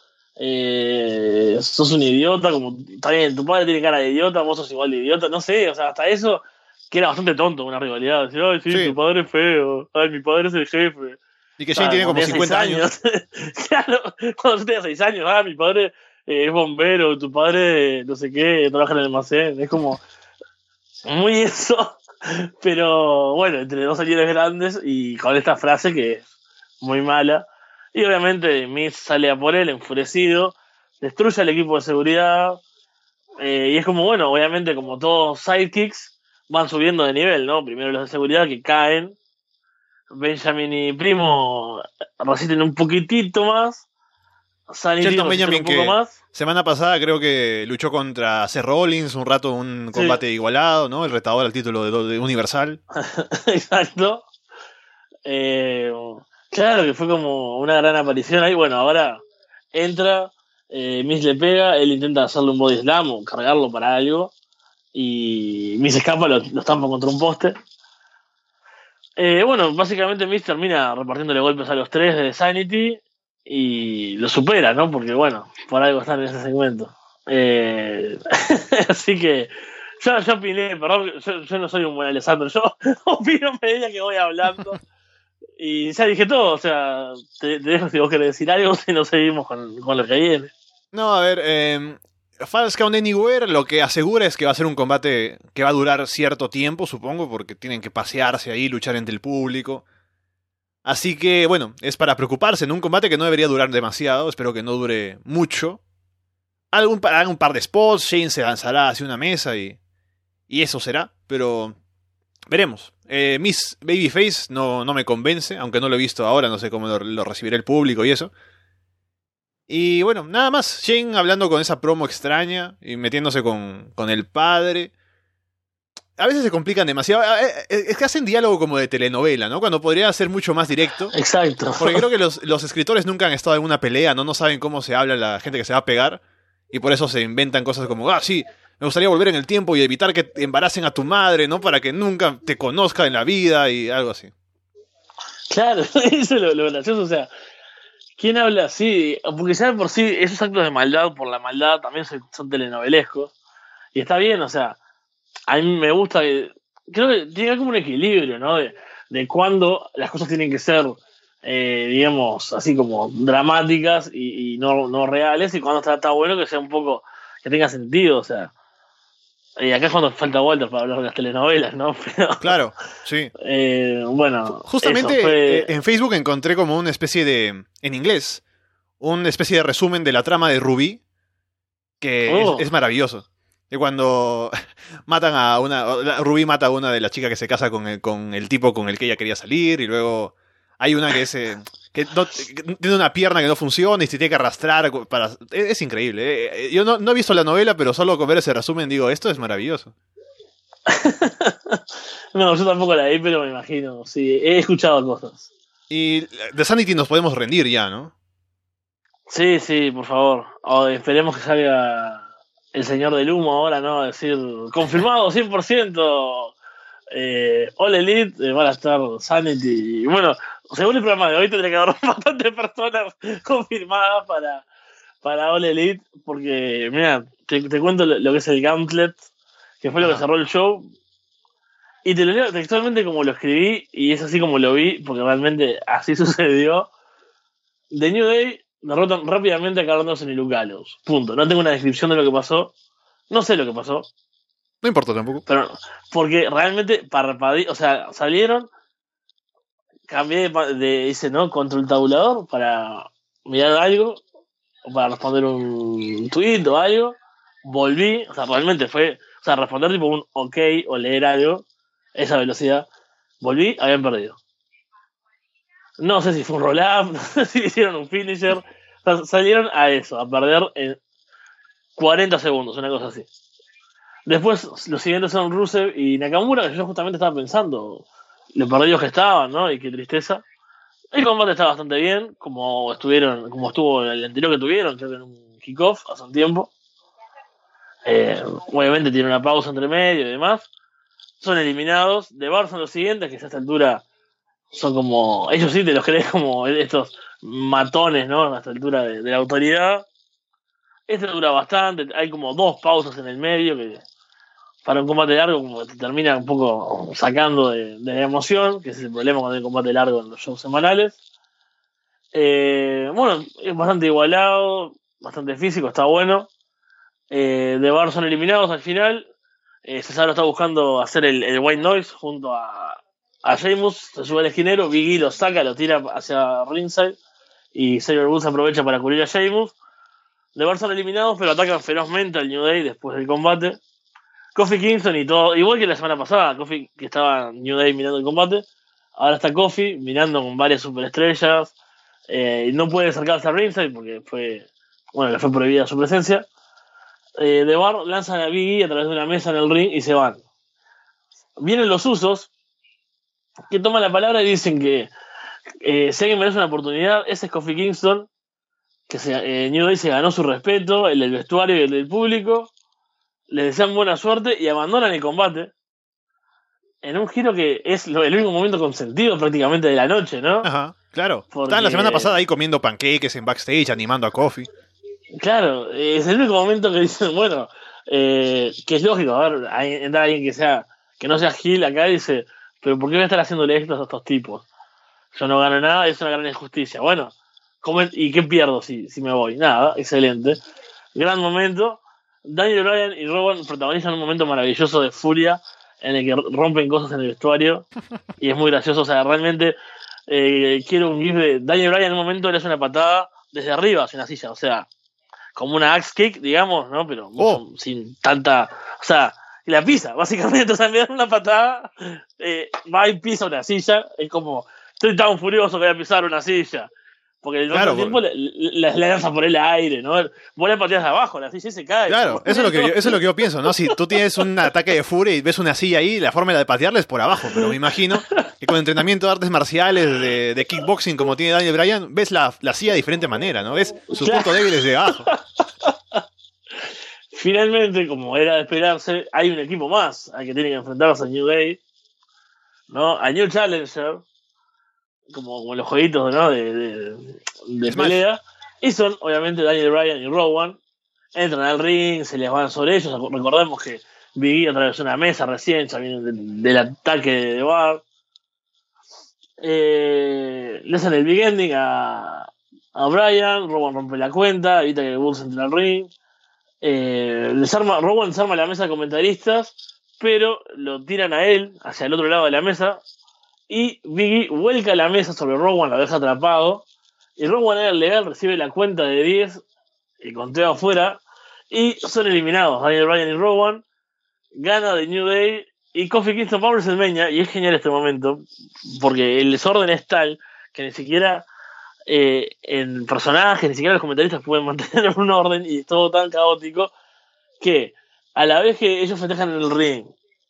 eh, sos un idiota, como, está bien, tu padre tiene cara de idiota, vos sos igual de idiota, no sé, o sea, hasta eso, que era bastante tonto una rivalidad, decir, ay, sí, Sí. tu padre es feo, ay, mi padre es el jefe. Y que Ah, Shane tiene como cuando cincuenta tenía años. seis Claro, cuando tú tenías seis años, ah, mi padre eh, es bombero, tu padre, no sé qué, trabaja en el almacén, es como muy eso, pero bueno, entre dos señores grandes y con esta frase que es muy mala. Y obviamente Miz sale a por él, enfurecido, destruye al equipo de seguridad, eh, y es como, bueno, obviamente como todos sidekicks van subiendo de nivel, ¿no? Primero los de seguridad que caen, Benjamin y Primo resisten un poquitito más, Sanity Shelton resiste Benjamin un poco que más. semana pasada creo que luchó contra Seth Rollins un rato, un Sí. combate igualado, ¿no? El retador al título de, de Universal. Exacto. Eh, claro que fue como una gran aparición ahí. Bueno, ahora entra, eh, Miz le pega, él intenta hacerle un body slam o cargarlo para algo. Y Miz escapa, lo, lo estampa contra un poste. Eh, bueno, básicamente Miz termina repartiéndole golpes a los tres de Sanity y lo supera, ¿no? Porque bueno, por algo están en ese segmento. Eh, así que yo, yo opiné, perdón, yo, yo no soy un buen Alessandro, yo opino a medida que voy hablando. Y ya dije todo, o sea, te, te dejo si vos querés decir algo, si no seguimos con, con lo que viene. No, a ver, eh, False Count Anywhere lo que asegura es que va a ser un combate que va a durar cierto tiempo, supongo, porque tienen que pasearse ahí, luchar entre el público. Así que, bueno, es para preocuparse en un combate que no debería durar demasiado, espero que no dure mucho. Algún, harán un par de spots, Shane se lanzará hacia una mesa y, y eso será, pero veremos. Eh, Miss Babyface no, no me convence, aunque no lo he visto ahora, no sé cómo lo, lo recibirá el público y eso. Y bueno, nada más, Shane hablando con esa promo extraña y metiéndose con, con el padre. A veces se complican demasiado. Es que hacen diálogo como de telenovela, ¿no? Cuando podría ser mucho más directo. Exacto. Porque creo que los, los escritores nunca han estado en una pelea, ¿no? No saben cómo se habla la gente que se va a pegar. Y por eso se inventan cosas como, ah, sí, me gustaría volver en el tiempo y evitar que embaracen a tu madre, ¿no? Para que nunca te conozca en la vida y algo así. Claro, eso es lo, lo gracioso. O sea, ¿quién habla así? Porque ya por sí esos actos de maldad por la maldad también son, son telenovelescos. Y está bien, o sea, a mí me gusta que... Creo que tiene que haber como un equilibrio, ¿no? De, de cuándo las cosas tienen que ser, eh, digamos, así como dramáticas y, y no, no reales, y cuando está, está bueno que sea un poco... que tenga sentido, o sea... Y acá es cuando falta Walter para hablar de las telenovelas, ¿no? Pero, claro, sí. Eh, bueno, justamente eso fue... en Facebook encontré como una especie de... en inglés, una especie de resumen de la trama de Ruby, que oh. es, es maravilloso. Y cuando matan a una... Ruby mata a una de las chicas que se casa con el, con el tipo con el que ella quería salir, y luego hay una que es... Eh, que, no, que tiene una pierna que no funciona y se tiene que arrastrar para... Es, es increíble. Eh. Yo no, no he visto la novela, pero solo con ver ese resumen digo, esto es maravilloso. No, yo tampoco la vi, pero me imagino. Sí, he escuchado cosas. Y de Sanity nos podemos rendir ya, ¿no? Sí, sí, por favor. O esperemos que salga el señor del humo ahora, ¿no? Decir, confirmado cien por ciento. Eh, All Elite eh, van a estar Sanity. Y bueno, según el programa de hoy tendría que haber bastantes personas confirmadas para, para All Elite. Porque, mira, te, te cuento lo, lo que es el Gauntlet, que fue lo que cerró el show. Y te lo leo textualmente como lo escribí, y es así como lo vi, porque realmente así sucedió. The New Day derrotan rápidamente a Carl Anderson y Luke Gallows. Punto. No tengo una descripción de lo que pasó. No sé lo que pasó. No importa tampoco. Pero, porque realmente parpadeé, o sea, salieron, cambié de, de dice, ¿no? Contra el tabulador para mirar algo, o para responder un tweet o algo. Volví, o sea, realmente fue, o sea, responder tipo un ok o leer algo, esa velocidad. Volví, habían perdido. No sé si fue un roll-up, no sé si hicieron un finisher. O sea, salieron a eso, a perder en cuarenta segundos, una cosa así. Después, los siguientes son Rusev y Nakamura, que yo justamente estaba pensando lo perdidos que estaban, ¿no? Y qué tristeza. El combate está bastante bien, como estuvieron, como estuvo el anterior que tuvieron, creo que en un kickoff hace un tiempo. Eh, obviamente tiene una pausa entre medio y demás. Son eliminados. De Bar son los siguientes, que a esta altura son como, ellos sí te los crees como estos matones, ¿no? A esta altura de, de la autoridad. Este dura bastante, hay como dos pausas en el medio que para un combate largo como que te termina un poco sacando de, de la emoción, que ese es el problema cuando hay combate largo en los shows semanales. Eh, bueno, es bastante igualado, bastante físico, está bueno. Eh, de Bar son eliminados al final. Eh, Cesaro está buscando hacer el, el white noise junto a, a Sheamus, se sube al esquinero, Big E lo saca, lo tira hacia ringside y Xavier Woods aprovecha para cubrir a Sheamus. De Bar son eliminados, pero atacan ferozmente al New Day después del combate. Kofi Kingston y todo, igual que la semana pasada, Kofi que estaba New Day mirando el combate, ahora está Kofi mirando con varias superestrellas, eh, y no puede acercarse a ringside porque fue, bueno, le fue prohibida su presencia. Eh, The Bar lanzan a Big E a través de una mesa en el ring y se van. Vienen los Usos, que toman la palabra y dicen que eh, si alguien merece una oportunidad, ese es Kofi Kingston, que se, eh, New Day se ganó su respeto, el del vestuario y el del público. Les desean buena suerte y abandonan el combate en un giro que es lo, el único momento consentido prácticamente de la noche, ¿no? Ajá, claro. Porque... Estaban la semana pasada ahí comiendo pancakes en backstage, animando a Kofi. Claro, es el único momento que dicen, bueno, eh, que es lógico, a ver, hay, entra alguien que sea, que no sea Gil acá y dice, pero ¿por qué voy a estar haciéndole esto a estos tipos? Yo no gano nada, es una gran injusticia. Bueno, ¿cómo es, ¿y qué pierdo si, si me voy? Nada, excelente. Gran momento. Daniel Bryan y Rowan protagonizan un momento maravilloso de furia en el que rompen cosas en el vestuario y es muy gracioso. O sea, realmente eh, quiero un gif de Daniel Bryan en un momento le hace una patada desde arriba hacia una silla, o sea, como una axe kick, digamos, ¿no? Pero oh. sin tanta, o sea, y la pisa, básicamente. O sea, me dan una patada, eh, va y pisa una silla, es como, estoy tan furioso que voy a pisar una silla. Porque el Claro, otro tiempo por- la, la, la lanza por el aire, ¿no? Vos la pateas de abajo, la silla se cae. Claro, eso es lo que yo, eso es lo que yo pienso, ¿no? Si tú tienes un ataque de furia y ves una silla ahí, la forma de patearla es por abajo, pero me imagino que con entrenamiento de artes marciales, de, de kickboxing como tiene Daniel Bryan, ves la, la silla de diferente manera, ¿no? Ves su Claro. punto débil es de abajo. Finalmente, como era de esperarse, hay un equipo más al que tiene que enfrentarse a New Day, ¿no? A New Challenger, como, como los jueguitos, ¿no? De, de, de Smash. pelea. Y son, obviamente, Daniel Bryan y Rowan. Entran al ring, se les van sobre ellos. Recordemos que Big E atravesó una mesa recién, ya viene del, del ataque de Bar. Eh, le hacen el big ending a, a Bryan. Rowan rompe la cuenta, evita que Bulls entre al ring. Eh, les arma, Rowan desarma la mesa de comentaristas, pero lo tiran a él, hacia el otro lado de la mesa. Y Biggie vuelca la mesa sobre Rowan, lo deja atrapado. Y Rowan era el legal, recibe la cuenta de diez, y conteo afuera. Y son eliminados Daniel Bryan y Rowan. Gana de New Day. Y Kofi Kingston para WrestleMania. Y es genial este momento, porque el desorden es tal que ni siquiera eh, en personajes, ni siquiera los comentaristas pueden mantener un orden. Y es todo tan caótico que a la vez que ellos festejan en el ring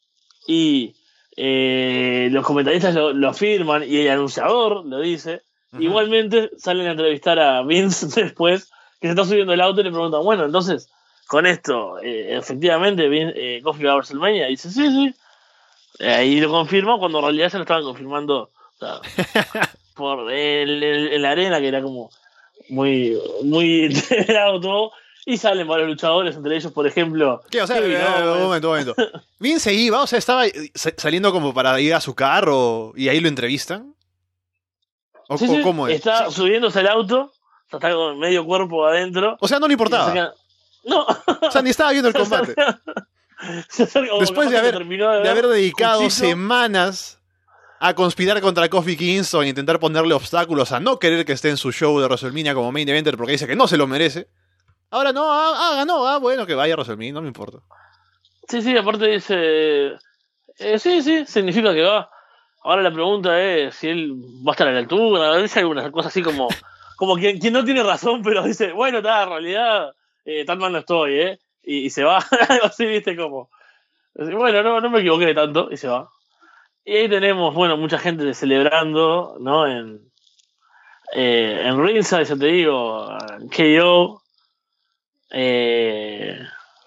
y eh, los comentaristas lo, lo afirman y el anunciador lo dice, Ujú. igualmente salen a entrevistar a Vince después, que se está subiendo el auto y le preguntan, bueno, entonces con esto eh, efectivamente Vince, eh, Kofi va a WrestleMania, y dice sí, sí, eh, ahí lo confirma cuando en realidad se lo estaban confirmando, o sea, por el, el- en la arena, que era como muy muy integrado todo. Y salen varios luchadores, entre ellos, por ejemplo, ¿Qué? O sea, Kevin eh, un Owens. momento, un momento. Bien se iba, o sea, estaba eh, sa- saliendo como para ir a su carro y ahí lo entrevistan. ¿O, Sí, o sí, cómo es? está Sí. subiéndose al auto, o sea, está con medio cuerpo adentro. O sea, no le Y se importaba. acerca. No, O sea, ni estaba viendo el se combate. acerca, se acerca como Después capaz de que haber, terminó de de ver haber dedicado Cuchito. semanas a conspirar contra Kofi Kingston e intentar ponerle obstáculos a no querer que esté en su show de WrestleMania como main eventer porque dice que no se lo merece. Ahora no, ah, ah, ganó, ah, bueno, que vaya a WrestleMania, no me importa. Sí, sí, aparte dice. Eh, sí, sí, significa que va. Ahora la pregunta es si él va a estar a la altura. Dice algunas cosas así como. Como quien, quien no tiene razón, pero dice, bueno, está, en realidad, eh, tan mal no estoy, ¿eh? Y, y se va. Algo así, viste, como. Bueno, no, no me equivoqué tanto, y se va. Y ahí tenemos, bueno, mucha gente celebrando, ¿no? En, eh, en Ringside, ya te digo, K O. Eh,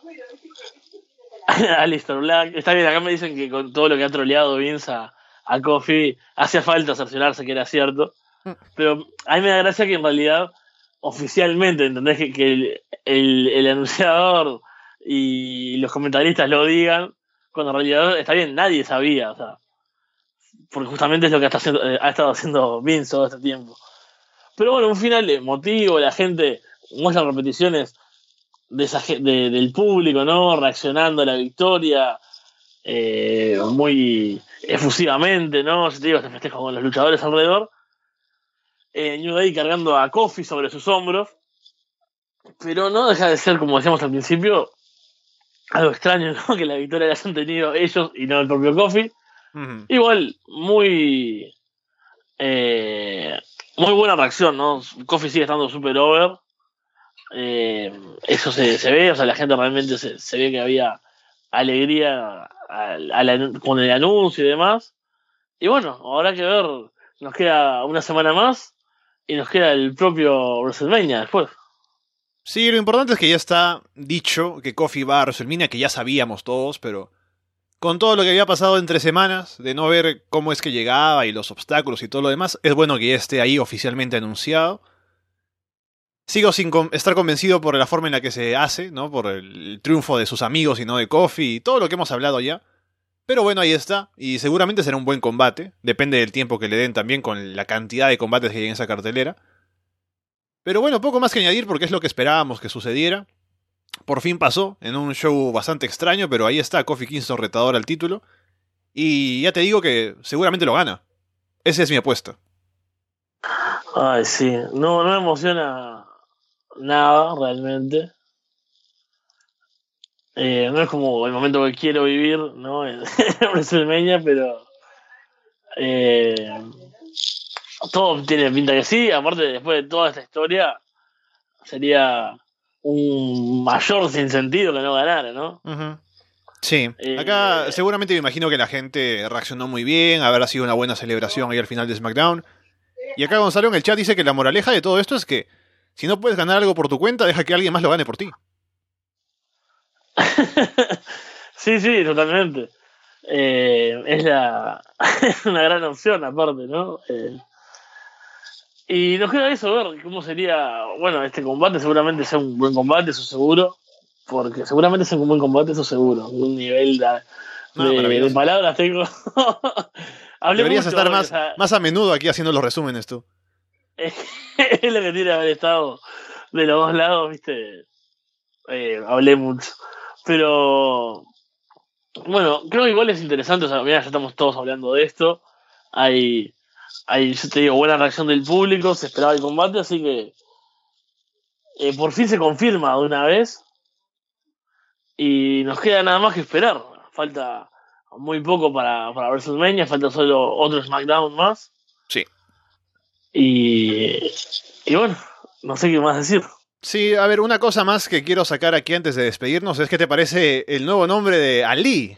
Alistair Black. Está bien, acá me dicen que con todo lo que ha troleado Vince a, a Kofi, hacía falta cerciorarse que era cierto. Pero a mí me da gracia que en realidad, oficialmente, ¿entendés? Que, que el, el, el anunciador y los comentaristas lo digan, cuando en realidad está bien, nadie sabía, o sea, porque justamente es lo que está haciendo, eh, ha estado haciendo Vince todo este tiempo. Pero bueno, un final emotivo, la gente muestra repeticiones de esa, ge- de- del público, ¿no? Reaccionando a la victoria, eh, muy efusivamente, ¿no? Si te digo, se festeja con los luchadores alrededor. Eh, New Day cargando a Kofi sobre sus hombros, pero no deja de ser, como decíamos al principio, algo extraño, ¿no? Que la victoria la hayan tenido ellos y no el propio Kofi. Ujú. Igual, muy eh, muy buena reacción, ¿no? Kofi sigue estando super over. Eh, eso se, se ve, o sea, la gente realmente se, se ve que había alegría al- al anu- con el anuncio y demás. Y bueno, habrá que ver, nos queda una semana más y nos queda el propio WrestleMania después. Sí, lo importante es que ya está dicho que Kofi va a WrestleMania, que ya sabíamos todos, pero con todo lo que había pasado entre semanas, de no ver cómo es que llegaba y los obstáculos y todo lo demás, es bueno que ya esté ahí oficialmente anunciado. Sigo sin con- estar convencido por la forma en la que se hace, ¿no? Por el, el triunfo de sus amigos y no de Kofi y todo lo que hemos hablado ya. Pero bueno, ahí está. Y seguramente será un buen combate. Depende del tiempo que le den también con la cantidad de combates que hay en esa cartelera. Pero bueno, poco más que añadir porque es lo que esperábamos que sucediera. Por fin pasó, en un show bastante extraño, pero ahí está Kofi Kingston retador al título. Y ya te digo que seguramente lo gana. Esa es mi apuesta. Ay, sí, no, no me emociona nada realmente. Eh, no es como el momento que quiero vivir, ¿no? En WrestleMania, pero eh, todo tiene pinta que sí. Aparte, después de toda esta historia, sería un mayor sinsentido que no ganara, ¿no? Uh-huh. Sí, acá Eh, seguramente me imagino que la gente reaccionó muy bien, habrá sido una buena celebración ahí al final de SmackDown. Y acá Gonzalo en el chat dice que la moraleja de todo esto es que si no puedes ganar algo por tu cuenta, deja que alguien más lo gane por ti. sí, sí, totalmente. Eh, es la es una gran opción aparte, ¿no? Eh, y nos queda eso, ver cómo sería, bueno, este combate seguramente sea un buen combate, eso seguro, porque seguramente sea un buen combate, eso seguro, un nivel de, No, de, de maravilloso. palabras tengo. Hablé Deberías mucho estar hoy, o más, sea, más a menudo aquí haciendo los resúmenes tú. es, es lo que tiene haber estado de los dos lados, viste, eh, hablé mucho, pero bueno, creo que igual es interesante, o sea, mira, ya estamos todos hablando de esto, hay Hay, yo te digo, buena reacción del público, se esperaba el combate, así que eh, por fin se confirma de una vez y nos queda nada más que esperar. Falta muy poco para, para WrestleMania, falta solo otro SmackDown más Sí. y, y bueno, no sé qué más decir. Sí, a ver, una cosa más que quiero sacar aquí antes de despedirnos es qué te parece el nuevo nombre de Ali.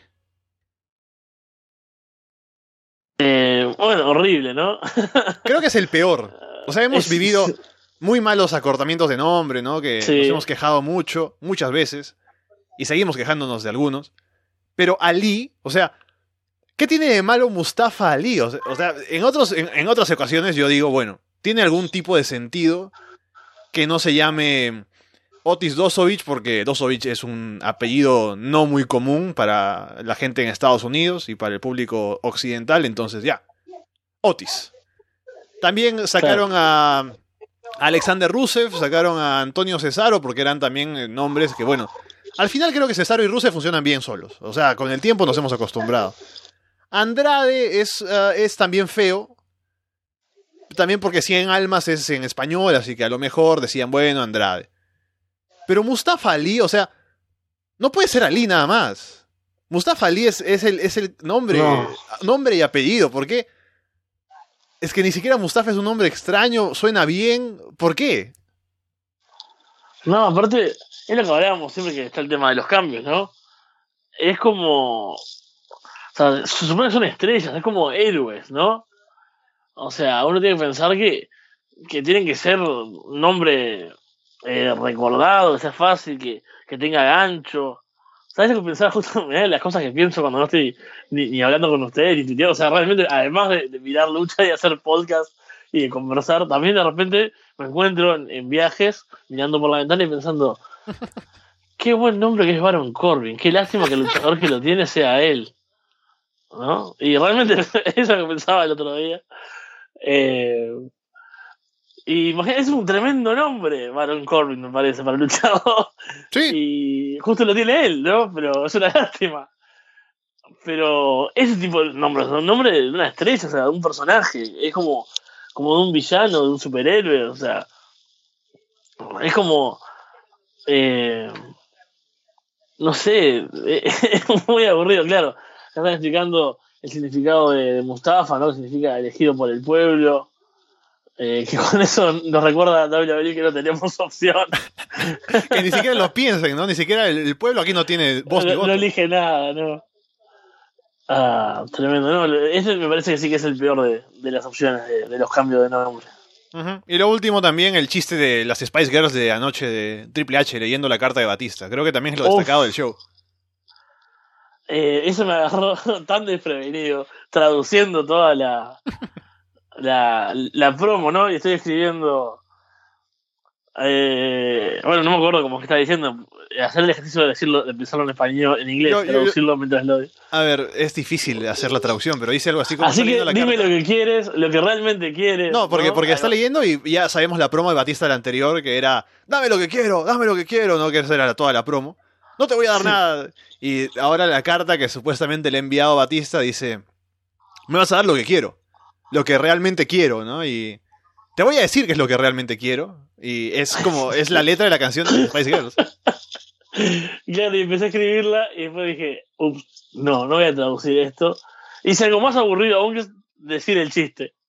Eh, bueno, horrible, ¿no? Creo que es el peor. O sea, hemos Es- vivido muy malos acortamientos de nombre, ¿no? Que nos sí, hemos quejado mucho, muchas veces, y seguimos quejándonos de algunos. Pero Ali, o sea, ¿qué tiene de malo Mustafa Ali? O sea, o sea, en, otros, en, en otras ocasiones yo digo, bueno, tiene algún tipo de sentido que no se llame Otis Dosovich, porque Dosovich es un apellido no muy común para la gente en Estados Unidos y para el público occidental, entonces ya, Otis. También sacaron claro. a Alexander Rusev, sacaron a Antonio Cesaro, porque eran también nombres que, bueno, al final creo que Cesaro y Rusev funcionan bien solos. O sea, con el tiempo nos hemos acostumbrado. Andrade es, uh, es también feo, también porque cien almas es en español, así que a lo mejor decían, bueno, Andrade. Pero Mustafa Ali, o sea, no puede ser Ali nada más. Mustafa Ali es, es, el, es el nombre, No, nombre y apellido. ¿Por qué? Es que ni siquiera Mustafa es un nombre extraño, suena bien. ¿Por qué? no, aparte, es lo que hablábamos siempre que está el tema de los cambios, ¿no? Es como, o sea, se supone que son estrellas, es como héroes, ¿no? O sea, uno tiene que pensar que, que tienen que ser un nombre eh, recordado, que sea fácil, que, que tenga gancho. ¿Sabes lo que pensaba justo? Mirá las cosas que pienso cuando no estoy ni, ni hablando con ustedes, ni tuiteando. O sea, realmente, además de, de mirar lucha y hacer podcast y de conversar, también de repente me encuentro en, en viajes, mirando por la ventana y pensando, qué buen nombre que es Baron Corbin, qué lástima que el luchador que lo tiene sea él, ¿no? Y realmente eso es lo que pensaba el otro día. Eh, Y imagínate, es un tremendo nombre, Baron Corbin, me parece, para el luchador. Sí. Y justo lo tiene él, ¿no? Pero es una lástima. Pero ese tipo de nombres, son nombres de una estrella, o sea, de un personaje. Es como, como de un villano, de un superhéroe, o sea. Es como. Eh, no sé, es muy aburrido, claro. Ya están explicando el significado de, de Mustafa, ¿no? Que significa elegido por el pueblo. Eh, que con eso nos recuerda a W W E que no tenemos opción. Que ni siquiera lo piensen, ¿no? Ni siquiera el, el pueblo aquí no tiene voz ni No, no voto. elige nada, ¿no? Ah, tremendo, ¿no? Ese me parece que sí que es el peor de, de las opciones de, de los cambios de nombre. Uh-huh. Y lo último también, el chiste de las Spice Girls de anoche de Triple H leyendo la carta de Batista. Creo que también es lo destacado Uf, del show. eh, eso me agarró tan desprevenido, traduciendo toda la, la, la promo, ¿no? Y estoy escribiendo. Eh, bueno, no me acuerdo cómo que estaba diciendo. Hacer el ejercicio de decirlo, de pensarlo en español, en inglés, Yo, yo, yo, traducirlo mientras lo digo. a ver, es difícil hacer la traducción, pero dice algo así como Así está leyendo que la dime carta. lo que quieres, lo que realmente quieres, No, porque, ¿no? porque Ahí está va. leyendo y ya sabemos la promo de Batista del anterior, que era, dame lo que quiero, dame lo que quiero, no que esa era toda la promo. No te voy a dar Sí. nada. Y ahora la carta que supuestamente le ha enviado Batista dice, me vas a dar lo que quiero, lo que realmente quiero, ¿no? Y te voy a decir qué es lo que realmente quiero. Y es como, es la letra de la canción de Spice Girls. Claro, y empecé a escribirla y después dije, ups, no, no voy a traducir esto. Hice algo más aburrido aún que es decir el chiste.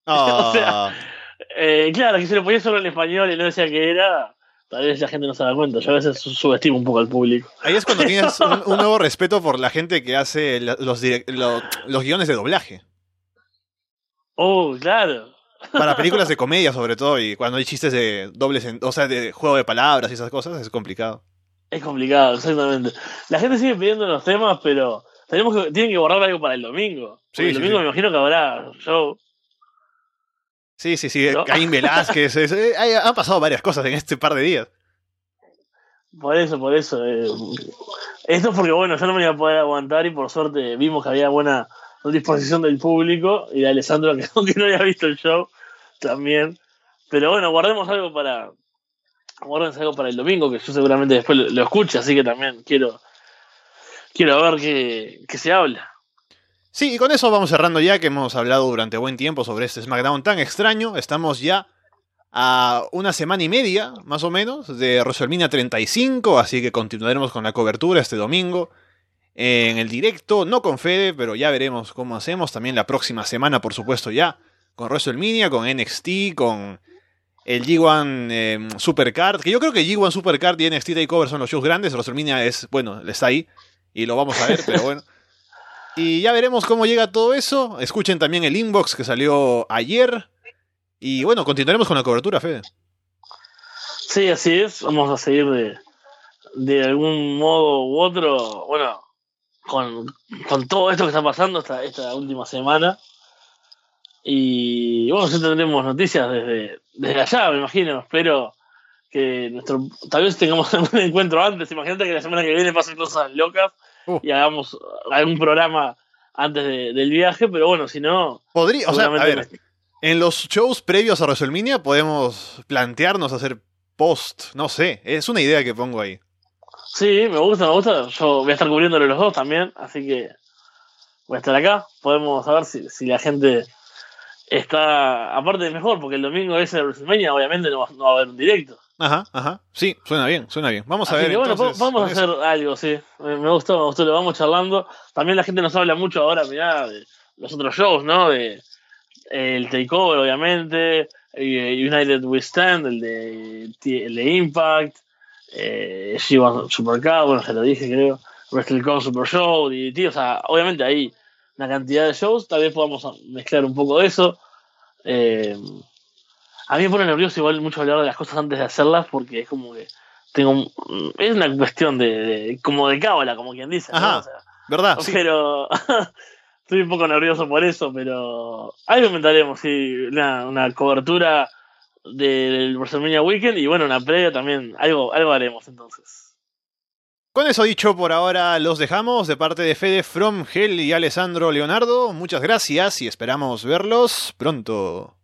O sea, Ah, eh, claro, que se lo ponía solo en español y no decía que era, tal vez la gente no se da cuenta. Yo a veces su- subestimo un poco al público. ahí es cuando tienes un, un nuevo respeto por la gente que hace la- los, direc- lo- los guiones de doblaje. Oh, claro. Para películas de comedia, sobre todo, y cuando hay chistes de dobles, en- o sea, de juego de palabras y esas cosas, es complicado. Es complicado, exactamente. La gente sigue pidiendo los temas, pero tenemos que, tienen que borrar algo para el domingo. Porque Sí, el sí, domingo sí. me imagino que habrá show, Sí, sí, sí. ¿no? Caín Velázquez. es- eh, hay- han pasado varias cosas en este par de días. Por eso, por eso. eh. Esto es porque, bueno, yo no me iba a poder aguantar y por suerte vimos que había buena disposición del público y de Alessandro, que aunque no había visto el show, también. Pero bueno, guardemos algo para guardemos algo para el domingo, que yo seguramente después lo, lo escuche, así que también quiero quiero ver qué, qué se habla. Sí, y con eso vamos cerrando ya, que hemos hablado durante buen tiempo sobre este SmackDown tan extraño. Estamos ya a una semana y media, más o menos, de WrestleMania treinta y cinco, así que continuaremos con la cobertura este domingo en el directo, no con Fede, pero ya veremos cómo hacemos. También la próxima semana, por supuesto, ya con WrestleMania, con N X T, con el G uno eh, Supercard, que yo creo que G uno Supercard y N X T TakeOver son los shows grandes. WrestleMania es, bueno, está ahí y lo vamos a ver, pero bueno. Y ya veremos cómo llega todo eso. Escuchen también el inbox que salió ayer. Y bueno, continuaremos con la cobertura, Fede. Sí, así es. Vamos a seguir de, de algún modo u otro, bueno, con, con todo esto que está pasando esta, esta última semana. Y bueno, sí tendremos noticias desde, desde allá, me imagino. Espero que nuestro tal vez tengamos un encuentro antes. Imagínate que la semana que viene pasen cosas locas Uh, y hagamos algún programa antes de- del viaje, pero bueno, si no, podría, o sea, a seguramente ver, en los shows previos a WrestleMania podemos plantearnos hacer post, no sé, es una idea que pongo ahí. sí, me gusta, me gusta. Yo voy a estar cubriéndole los dos también, así que voy a estar acá. Podemos saber si, si la gente está, aparte de mejor, porque el domingo ese de WrestleMania obviamente no va, no va a haber un directo. Ajá, ajá, sí, suena bien, suena bien. Vamos a Así ver que bueno, entonces. po- vamos a con hacer eso. algo, sí. Me, me gustó, me gustó, lo vamos charlando. También la gente nos habla mucho ahora, mirá, de los otros shows, ¿no? De eh, el Takeover, obviamente, eh, United We Stand, el de, el de Impact, eh, G uno Supercard, bueno, se lo dije, creo, WrestleCon Super Show, D D T, o sea, obviamente hay una cantidad de shows, tal vez podamos mezclar un poco de eso. Eh, a mí me pone nervioso igual mucho hablar de las cosas antes de hacerlas porque es como que tengo un- es una cuestión de, de- como de cábala, como quien dice, ¿no? Ajá, O sea, ¿verdad? Sí. pero estoy un poco nervioso por eso, pero algo inventaremos, sí, una, una cobertura del WrestleMania Weekend y bueno, una previa también, algo, algo haremos entonces. Con eso dicho, por ahora los dejamos de parte de Fede, From Hell y Alessandro Leonardo. Muchas gracias y esperamos verlos pronto.